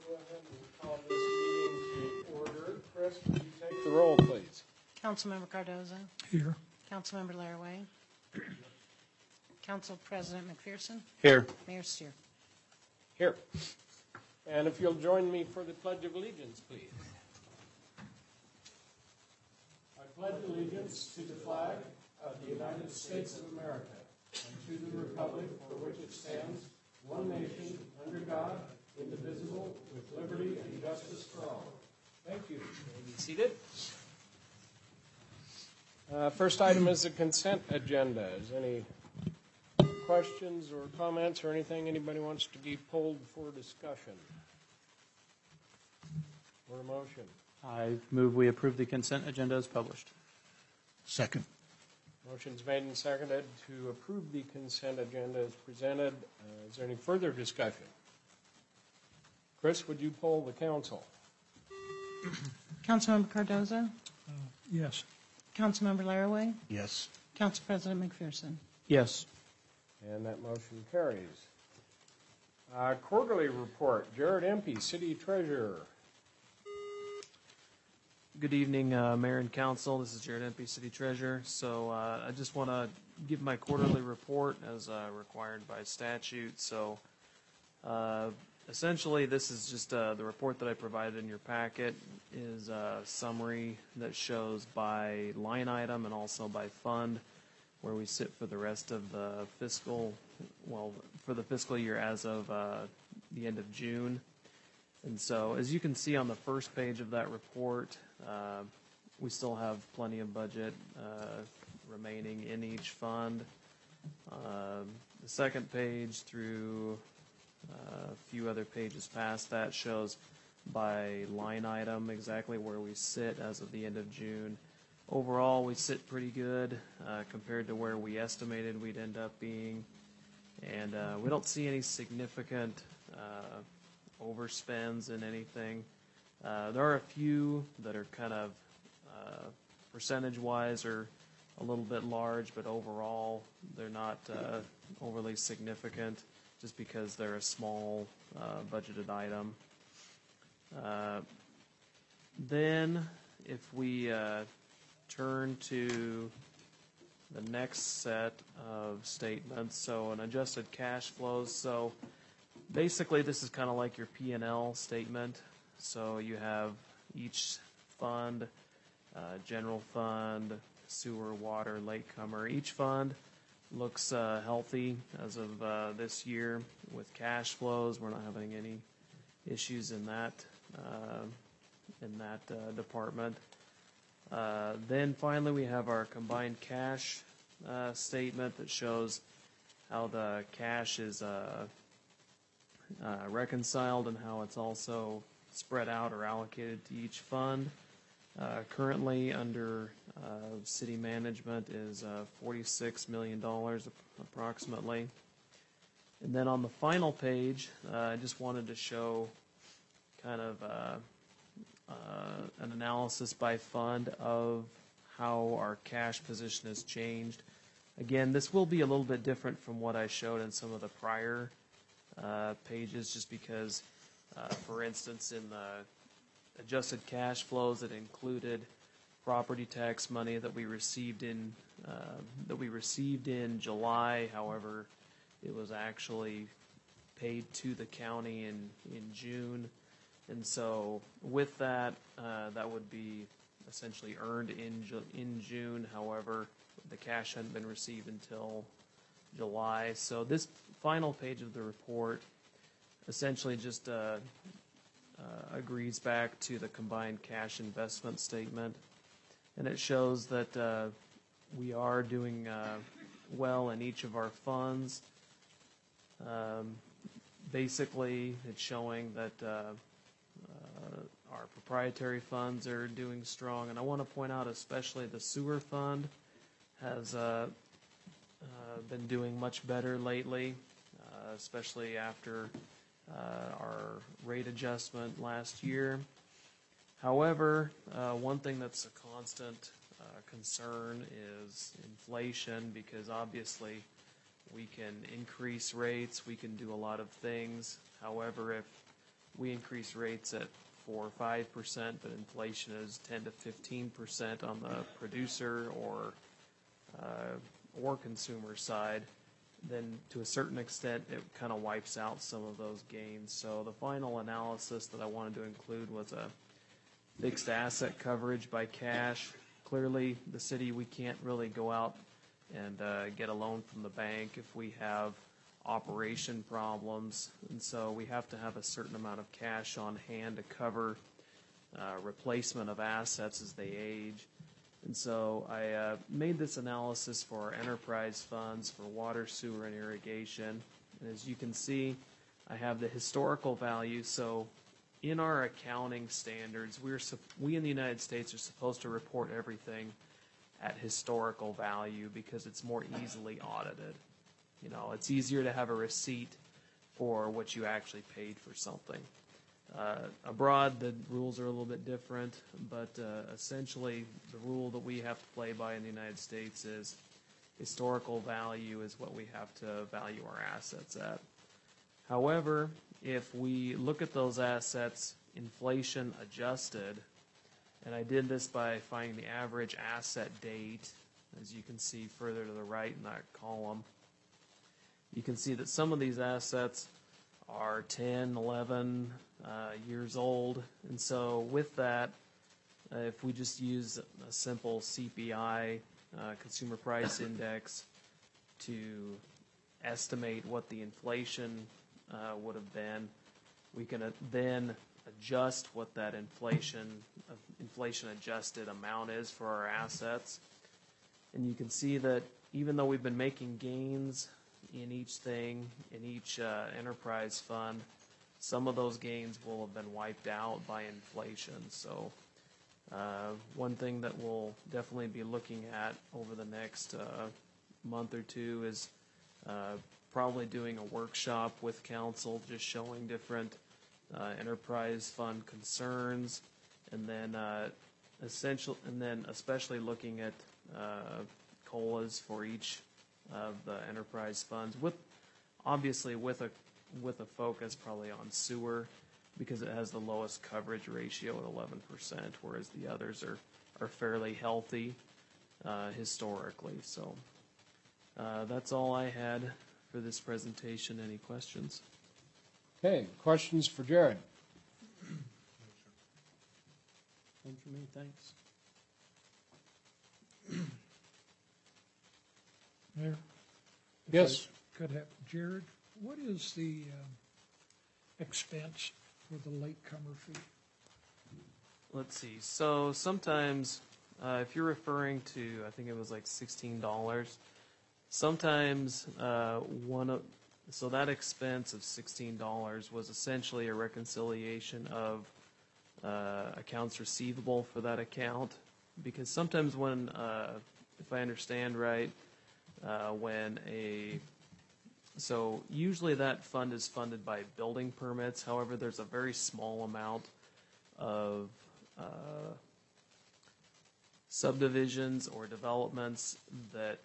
Go ahead and call this meeting to order. Chris, would you take the roll, please? Councilmember Cardoza. Here. Councilmember Laraway. Council President McPherson. Here. Mayor Steer. Here. And if you'll join me for the Pledge of Allegiance, please. I pledge allegiance to the flag of the United States of America and to the republic for which it stands, one nation, under God, indivisible, with liberty and justice for all. Thank you. You may be seated. First item is the consent agenda. Is any questions or comments or anything anybody wants to be pulled for discussion? Or a motion? I move we approve the consent agenda as published. Second. Motion's made and seconded to approve the consent agenda as presented. Is there any further discussion? Chris, would you poll the council? Councilmember Cardoza. Yes. Councilmember Laraway. Yes. Council President McPherson. Yes. And that motion carries. Quarterly report, Jared Empey, City Treasurer. Good evening, Mayor and Council. This is Jared Empey, City Treasurer. So I just want to give my quarterly report as required by statute. So essentially, this is just the report that I provided in your packet is a summary that shows by line item and also by fund where we sit for the rest of the fiscal, well, for the fiscal year as of the end of June. And so, as you can see on the first page of that report, we still have plenty of budget remaining in each fund. The second page through a few other pages past that shows by line item exactly where we sit as of the end of June. Overall, we sit pretty good compared to where we estimated we'd end up being. And we don't see any significant overspends in anything. There are a few that are kind of percentage-wise are a little bit large, but overall they're not overly significant just because they're a small budgeted item. Then if we turn to the next set of statements, so an adjusted cash flows. So basically this is kind of like your P&L statement. So you have each fund, general fund, sewer, water, latecomer. Each fund looks healthy as of this year with cash flows. We're not having any issues in that department. Then finally we have our combined cash statement that shows how the cash is reconciled and how it's also spread out or allocated to each fund. Currently under city management is $46 million approximately. And then on the final page, I just wanted to show kind of an analysis by fund of how our cash position has changed. Again, this will be a little bit different from what I showed in some of the prior pages just because, for instance, in the adjusted cash flows, it included property tax money that we received in July. However, it was actually paid to the county in June. And so with that, that would be essentially earned in June. However, the cash hadn't been received until July. So this final page of the report essentially just agrees back to the combined cash investment statement. And it shows that we are doing well in each of our funds. Basically, it's showing that our proprietary funds are doing strong. And I want to point out especially the sewer fund has been doing much better lately, especially after our rate adjustment last year. However, one thing that's a constant concern is inflation, because obviously we can increase rates, we can do a lot of things. However, if we increase rates at 4 or 5%, but inflation is 10 to 15% on the producer or consumer side, then to a certain extent it kind of wipes out some of those gains. So the final analysis that I wanted to include was a fixed asset coverage by cash. Clearly, the city, we can't really go out and get a loan from the bank if we have operation problems, and so we have to have a certain amount of cash on hand to cover replacement of assets as they age. And so I made this analysis for our enterprise funds for water, sewer, and irrigation. And as you can see, I have the historical value. So in our accounting standards, we in the United States are supposed to report everything at historical value because it's more easily audited. You know, it's easier to have a receipt for what you actually paid for something. Abroad, the rules are a little bit different, but essentially the rule that we have to play by in the United States is historical value is what we have to value our assets at. However, if we look at those assets inflation adjusted, and I did this by finding the average asset date, as you can see further to the right in that column, you can see that some of these assets are 10, 11 years old. And so with that, if we just use a simple CPI, Consumer Price Index, to estimate what the inflation would have been, we can then adjust what that inflation adjusted amount is for our assets. And you can see that even though we've been making gains in each enterprise fund, some of those gains will have been wiped out by inflation. So one thing that we'll definitely be looking at over the next month or two is probably doing a workshop with council, just showing different enterprise fund concerns, and then especially looking at COLAs for each of the enterprise funds, obviously with a focus probably on sewer, because it has the lowest coverage ratio at 11%, whereas the others are fairly healthy historically. So that's all I had for this presentation. Any questions? Okay, questions for Jared? None for me, thanks. Mayor? Yes. Could have, Jared, what is the expense for the latecomer fee? Let's see. So sometimes, if you're referring to, I think it was like $16. Sometimes so that expense of $16 was essentially a reconciliation of accounts receivable for that account, because sometimes when, if I understand right, so usually that fund is funded by building permits. However, there's a very small amount of subdivisions or developments that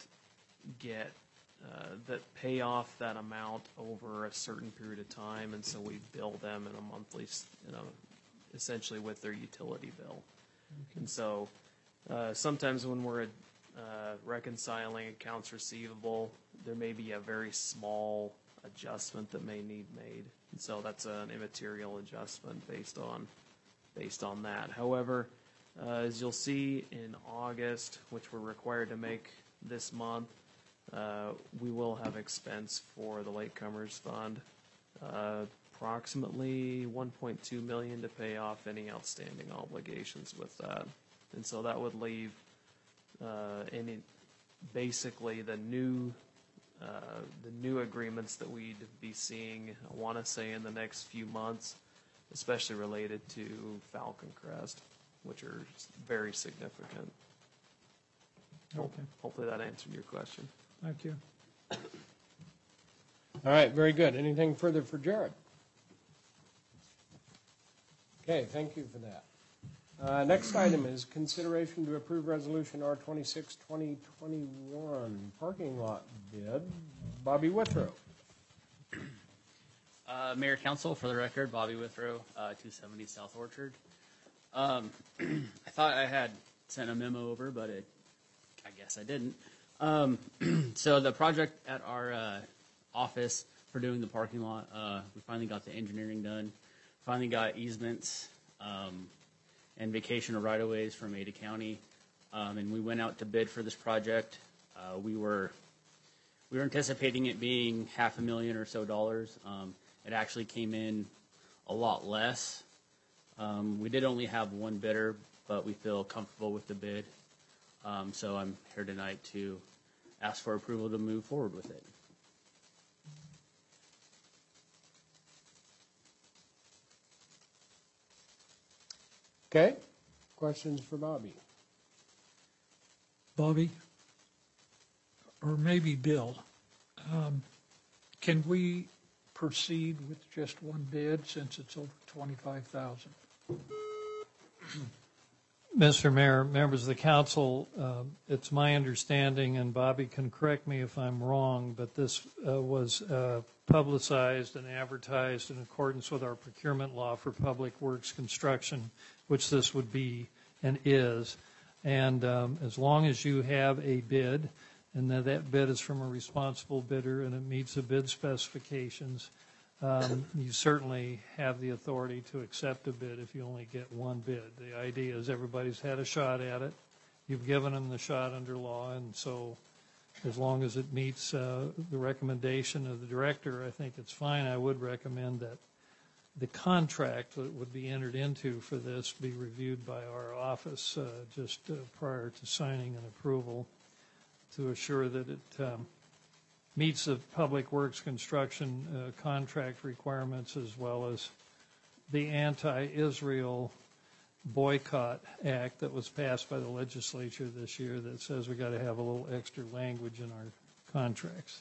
that pay off that amount over a certain period of time, and so we bill them in a monthly, essentially with their utility bill. Okay. And so sometimes when we're reconciling accounts receivable, there may be a very small adjustment that may need made, and so that's an immaterial adjustment based on that. However, as you'll see in August, which we're required to make this month, we will have expense for the Latecomers Fund, approximately $1.2 million to pay off any outstanding obligations with that, and so that would leave basically the new agreements that we'd be seeing, I want to say in the next few months, especially related to Falcon Crest, which are very significant. Okay. Hopefully that answered your question. Thank you. All right, very good. Anything further for Jared? Okay, thank you for that. Next item is consideration to approve resolution R26, 2021, parking lot bid. Bobby Withrow. Mayor Council, for the record, Bobby Withrow, 270 South Orchard. I thought I had sent a memo over, but I guess I didn't. So the project at our office for doing the parking lot, we finally got the engineering done, finally got easements and vacation or right-of-ways from Ada County, and we went out to bid for this project. We were anticipating it being $500,000 or so dollars. It actually came in a lot less. We did only have one bidder, but we feel comfortable with the bid. So I'm here tonight to ask for approval to move forward with it. Okay, questions for Bobby? Bobby, or maybe Bill, can we proceed with just one bid since it's over 25,000? Mr. Mayor, members of the council, it's my understanding, and Bobby can correct me if I'm wrong, but this was publicized and advertised in accordance with our procurement law for public works construction, which this would be and is. And as long as you have a bid, and that bid is from a responsible bidder and it meets the bid specifications, you certainly have the authority to accept a bid if you only get one bid. The idea is everybody's had a shot at it. You've given them the shot under law, and so as long as it meets the recommendation of the director, I think it's fine. I would recommend that the contract that would be entered into for this be reviewed by our office just prior to signing an approval to assure that it meets the public works construction contract requirements, as well as the anti-Israel boycott act that was passed by the legislature this year that says we got to have a little extra language in our contracts.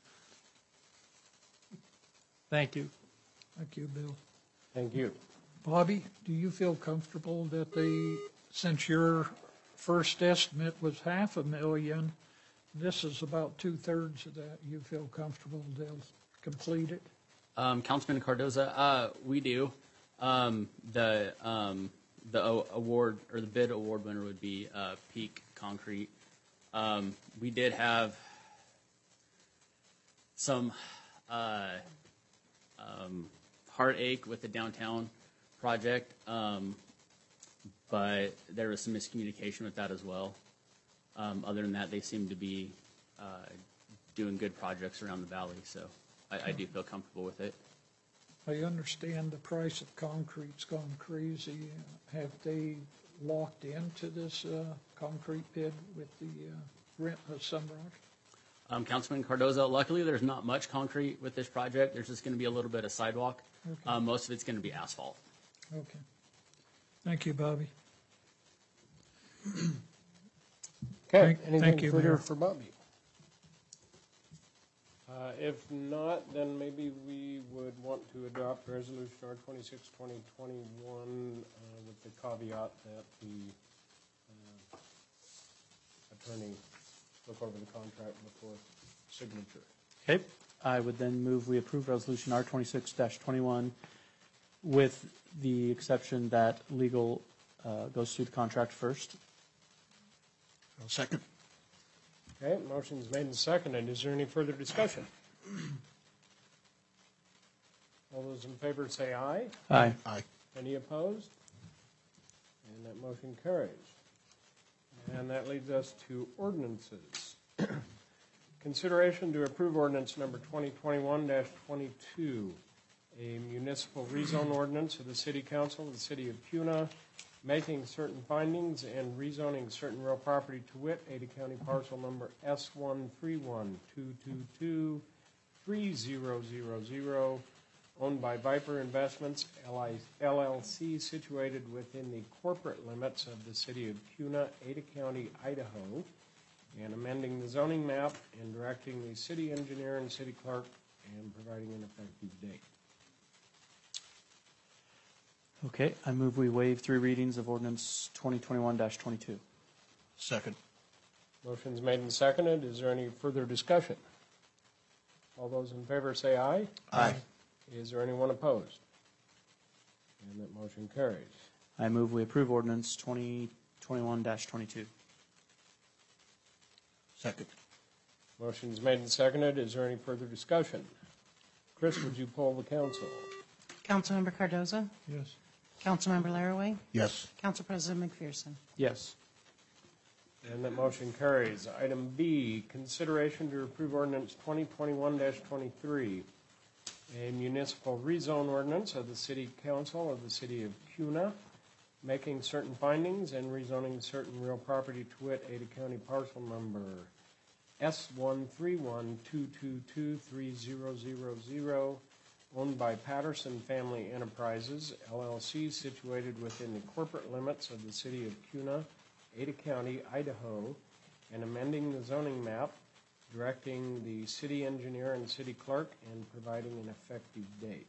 Thank you. Thank you, Bill. Thank you. Bobby, do you feel comfortable that since your first estimate was $500,000, this is about 2/3 of that, you feel comfortable they'll complete it? Councilman Cardoza, we do. The award, or the bid award winner, would be Peak Concrete. We did have some heartache with the downtown project, but there was some miscommunication with that as well. Other than that, they seem to be doing good projects around the valley, so I do feel comfortable with it. I understand the price of concrete's gone crazy. Have they locked into this concrete bid with the rent of Sunrock? Councilman Cardoza, luckily there's not much concrete with this project. There's just going to be a little bit of sidewalk. Okay. Most of it's going to be asphalt. Okay. Thank you, Bobby. Okay, Thank anything you, further Mayor. for Bobby? If not, then maybe we would want to adopt Resolution R26/2021 with the caveat that the attorney look over the contract before signature. Okay, I would then move we approve Resolution R26-21 with the exception that legal goes through the contract first. I'll second. Okay, motion's made and seconded. Is there any further discussion? All those in favor say aye. Aye. Aye. Any opposed? And that motion carries. And that leads us to ordinances. Consideration to approve ordinance number 2021-22, a municipal rezone ordinance of the City Council of the City of Kuna, making certain findings and rezoning certain real property to wit, Ada County parcel number S13122230000, owned by Viper Investments, LLC, situated within the corporate limits of the City of Kuna, Ada County, Idaho, and amending the zoning map and directing the city engineer and city clerk and providing an effective date. Okay, I move we waive 3 readings of ordinance 2021-22. Second. Motion's made and seconded. Is there any further discussion? All those in favor say aye. Aye. Is there anyone opposed? And that motion carries. I move we approve ordinance 2021-22. Second. Motion's made and seconded. Is there any further discussion? Chris, would you poll the council? Councilmember Cardoza? Yes. Councilmember Laraway? Yes. Council President McPherson? Yes. And that motion carries. Item B, consideration to approve ordinance 2021-23, a municipal rezone ordinance of the City Council of the City of Cuna, making certain findings and rezoning certain real property to wit Ada County parcel number S13122230000, owned by Patterson Family Enterprises, LLC, situated within the corporate limits of the City of Cuna, Ada County, Idaho, and amending the zoning map, directing the city engineer and city clerk, and providing an effective date.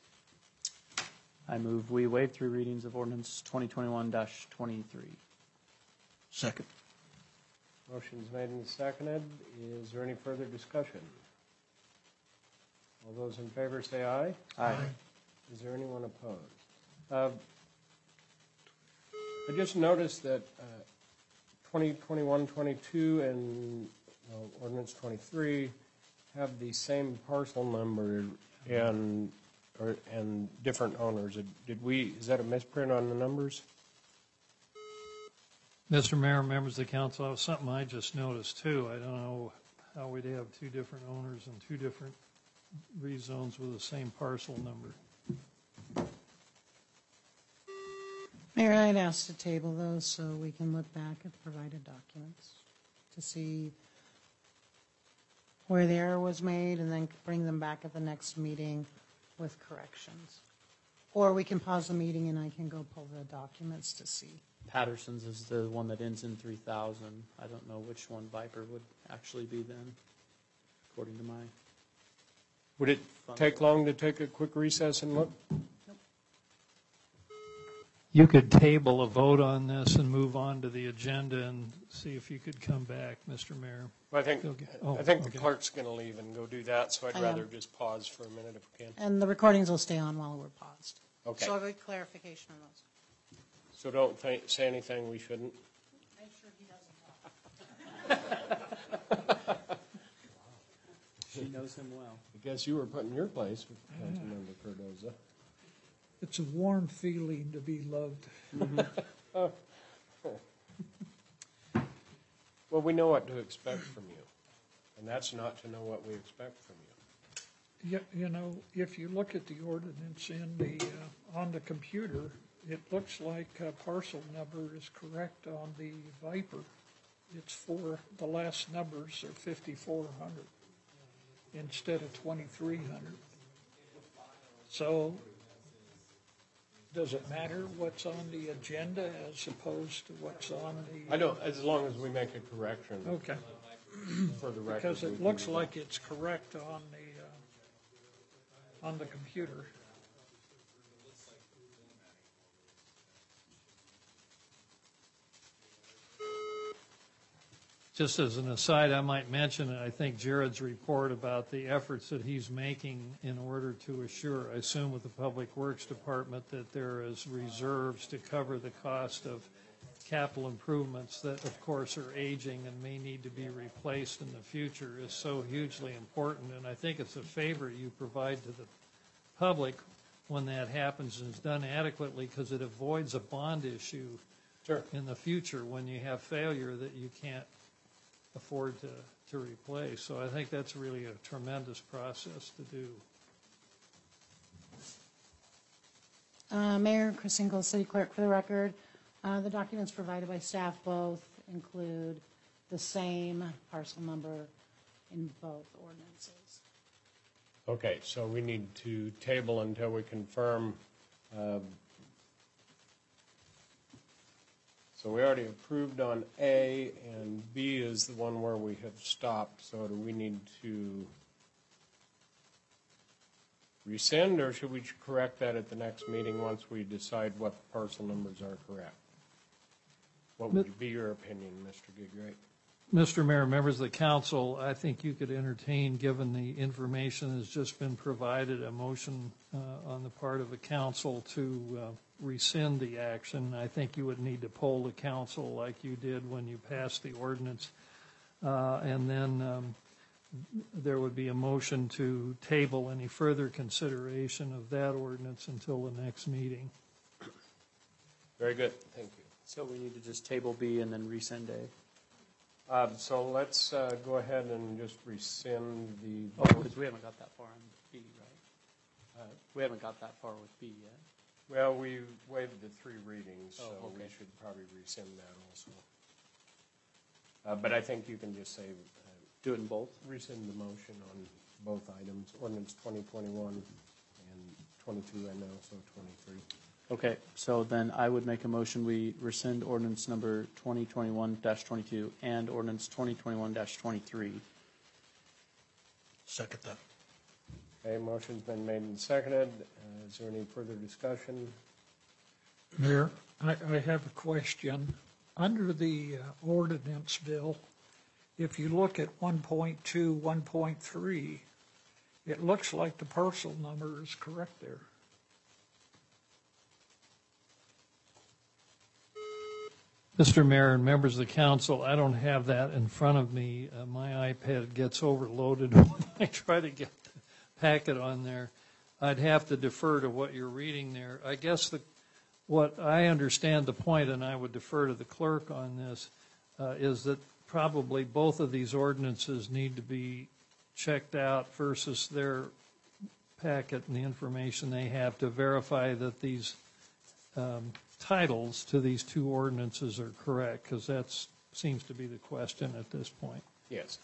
I move we waive 3 readings of ordinance 2021-23. Second. Motion's made and seconded. Is there any further discussion? All those in favor say aye. Aye. Is there anyone opposed? I just noticed that 2021-22 and ordinance 23 have the same parcel number and different owners. Is that a misprint on the numbers? Mr. Mayor, members of the council, that was something I just noticed too. I don't know how we'd have 2 different owners and 2 different rezones with the same parcel number. Mayor, I'd ask to table those so we can look back at the provided documents to see where the error was made and then bring them back at the next meeting with corrections. Or we can pause the meeting and I can go pull the documents to see. Patterson's is the one that ends in 3000. I don't know which one Viper would actually be then, according to my... Would it take long to take a quick recess and look? You could table a vote on this and move on to the agenda and see if you could come back, Mr. Mayor. I think Okay. the clerk's going to leave and go do that, so I'd I rather am. just pause for a minute if we can. And the recordings will stay on while we're paused. Okay. So I'll get clarification on those. So don't say anything we shouldn't. Make sure he doesn't talk. She knows him well. I guess you were put in your place with Councilmember Cardoza. It's a warm feeling to be loved. Well, we know what to expect from you, and that's not to know what we expect from you. You know, if you look at the ordinance in the, on the computer, it looks like parcel number is correct on the Viper. It's the last numbers are 5,400 instead of 2,300. So does it matter what's on the agenda as opposed to what's on the? I don't, as long as we make a correction Okay, for the record. because we it can looks do that. like it's correct on the computer. Just as an aside, I might mention, I think Jared's report about the efforts that he's making in order to assure, I assume with the Public Works Department, that there is reserves to cover the cost of capital improvements that, of course, are aging and may need to be replaced in the future is so hugely important. And I think it's a favor you provide to the public when that happens and is done adequately, because it avoids a bond issue Sure. in the future when you have failure that you can't afford to replace. So I think that's really a tremendous process to do. Mayor, Chris Ingles, City Clerk, for the record. The documents provided by staff both include the same parcel number in both ordinances. Okay, so we need to table until we confirm. So we already approved on A, and B is the one where we have stopped. So do we need to rescind, or should we correct that at the next meeting once we decide what parcel numbers are correct? What would be your opinion, Mr. Gigrate? Mr. Mayor, members of the council, I think you could entertain, given the information that's just been provided, a motion on the part of the council to rescind the action. I think you would need to poll the council like you did when you passed the ordinance. And then there would be a motion to table any further consideration of that ordinance until the next meeting. Very good, thank you. So we need to just table B and then rescind A. So let's go ahead and just rescind the. Oh, because we haven't got that far on B, right? We haven't got that far with B yet. Well, we waived the 3 readings, so Oh, we okay. should probably rescind that also. But I think you can just say, Do it in both? rescind the motion on both items, ordinance 2021 and 22 and also 23. Okay, so then I would make a motion, we rescind ordinance number 2021-22 and ordinance 2021-23. Second that. Okay, motion's been made and seconded. Is there any further discussion? Mayor, I have a question. Under the ordinance bill, if you look at 1.2, 1.3, it looks like the parcel number is correct there. Mr. Mayor and members of the council, I don't have that in front of me. My iPad gets overloaded when I try to get the packet on there. I'd have to defer to what you're reading there. I guess what I understand the point, and I would defer to the clerk on this, is that probably both of these ordinances need to be checked out versus their packet and the information they have to verify that these titles to these 2 ordinances are correct, because that seems to be the question at this point. Yes.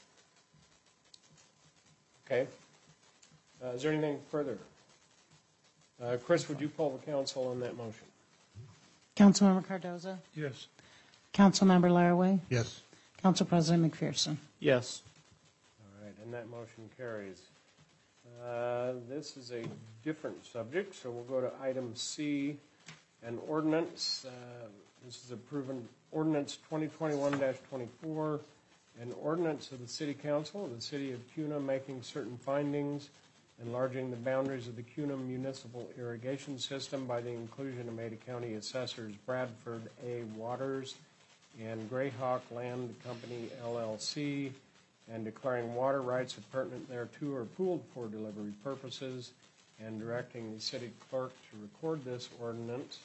Okay. Is there anything further? Chris, would you poll the council on that motion? Councilmember Cardoza? Yes. Councilmember Laraway? Yes. Council President McPherson? Yes. All right, and that motion carries. This is a different subject, so we'll go to item C, an ordinance. This is a proven ordinance 2021-24, an ordinance of the City Council of the City of Kuna making certain findings, enlarging the boundaries of the Kuna Municipal Irrigation System by the inclusion of Ada County Assessors Bradford A. Waters and Greyhawk Land Company, LLC, and declaring water rights appurtenant thereto are pooled for delivery purposes, and directing the city clerk to record this ordinance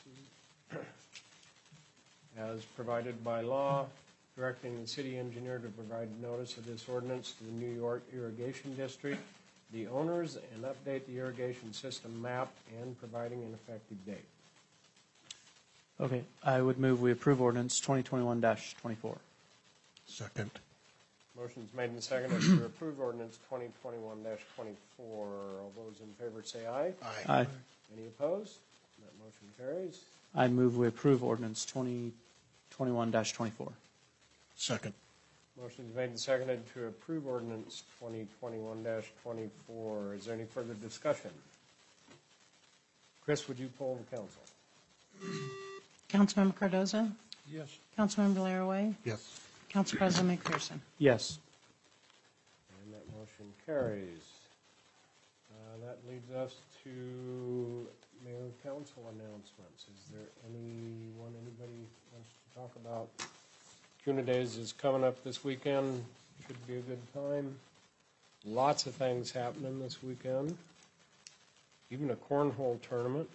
as provided by law, directing the city engineer to provide notice of this ordinance to the New York Irrigation District, the owners, and update the irrigation system map, and providing an effective date. Okay, I would move we approve ordinance 2021-24. Second. Motion's made and seconded to approve ordinance 2021-24. All those in favor say aye. Aye. Any opposed? That motion carries. I move we approve ordinance 2021-24. Second. Motion's made and seconded to approve ordinance 2021-24. Is there any further discussion? Chris, would you poll the council? Councilmember Cardoza? Yes. Councilmember Laraway? Yes. Council President McPherson? Yes. And that motion carries. That leads us to mayor and council announcements. Is there anybody wants to talk about? Kuna Days is coming up this weekend. Should be a good time. Lots of things happening this weekend. Even a cornhole tournament.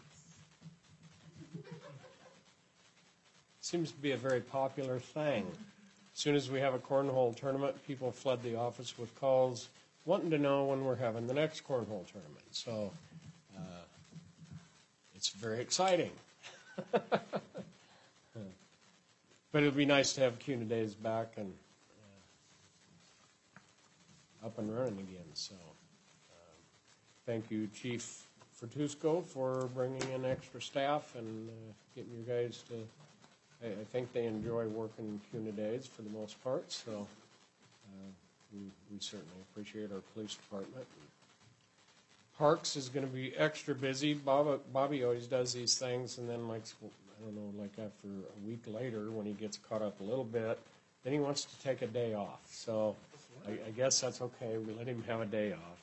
Seems to be a very popular thing. As soon as we have a cornhole tournament, people flood the office with calls wanting to know when we're having the next cornhole tournament. So it's very exciting. But it would be nice to have Kuna Days back and up and running again. So thank you, Chief Fertusco, for bringing in extra staff and getting you guys to. I think they enjoy working Kuna Days for the most part. So we certainly appreciate our police department. Parks is going to be extra busy. Bobby always does these things, and then like I don't know, like after a week later, when he gets caught up a little bit, then he wants to take a day off. So I guess that's okay. We let him have a day off.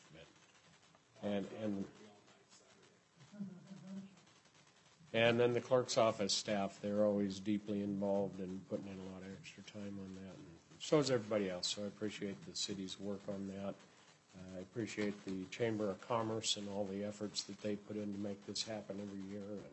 And then the clerk's office staff, they're always deeply involved in putting in a lot of extra time on that. And so is everybody else. So I appreciate the city's work on that. I appreciate the Chamber of Commerce and all the efforts that they put in to make this happen every year. And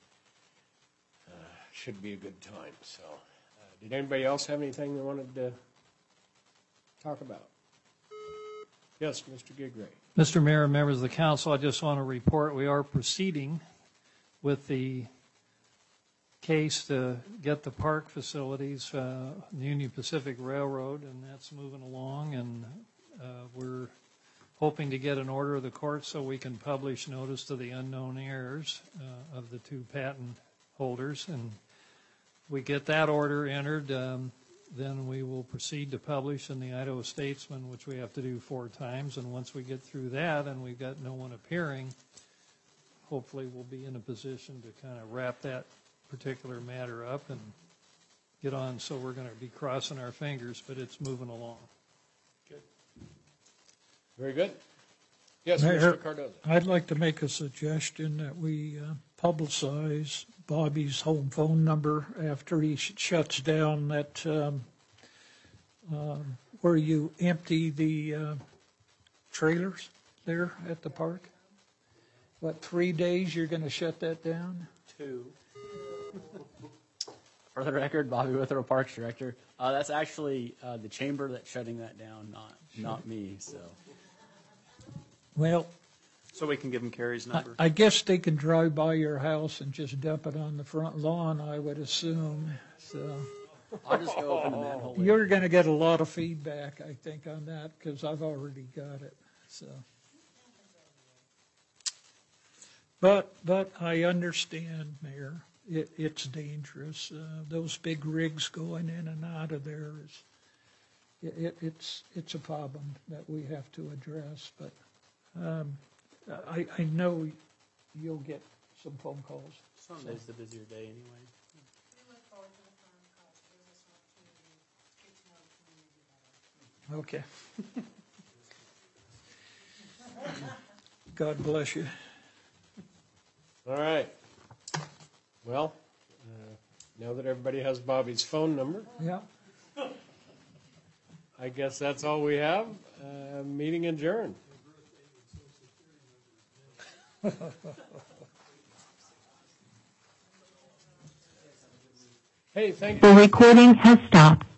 should be a good time. So did anybody else have anything they wanted to talk about? Yes, Mr. Gigray. Mr. Mayor, members of the council, I just want to report we are proceeding with the case to get the park facilities, Union Pacific Railroad, and that's moving along, and we're hoping to get an order of the court so we can publish notice to the unknown heirs of the two patent holders, and we get that order entered, then we will proceed to publish in the Idaho Statesman, which we have to do 4 times, and once we get through that and we've got no one appearing, hopefully we'll be in a position to kind of wrap that particular matter up and get on. So we're going to be crossing our fingers, but it's moving along. Good. Very good. Yes, Mayor, Mr. Cardozo. I'd like to make a suggestion that we publicize Bobby's home phone number after he shuts down that where you empty the trailers there at the park. What, 3 days you're going to shut that down? 2. For the record, Bobby Withrow, Parks Director. That's actually the chamber that's shutting that down, not me. So. Well, So we can give him Carrie's number. I guess they can drive by your house and just dump it on the front lawn, I would assume. So I'll just go open the manhole. you're going to get a lot of feedback, I think, on that because I've already got it. So, but I understand, Mayor. It's dangerous. Those big rigs going in and out of there it's a problem that we have to address. But I know you'll get some phone calls. Sunday's the busier day anyway. We look forward to the phone calls. It gives us an opportunity to get to know the community better. Okay. God bless you. All right. Well, now that everybody has Bobby's phone number, Yeah. I guess that's all we have. Meeting adjourned. Hey, thank you. The recording has stopped.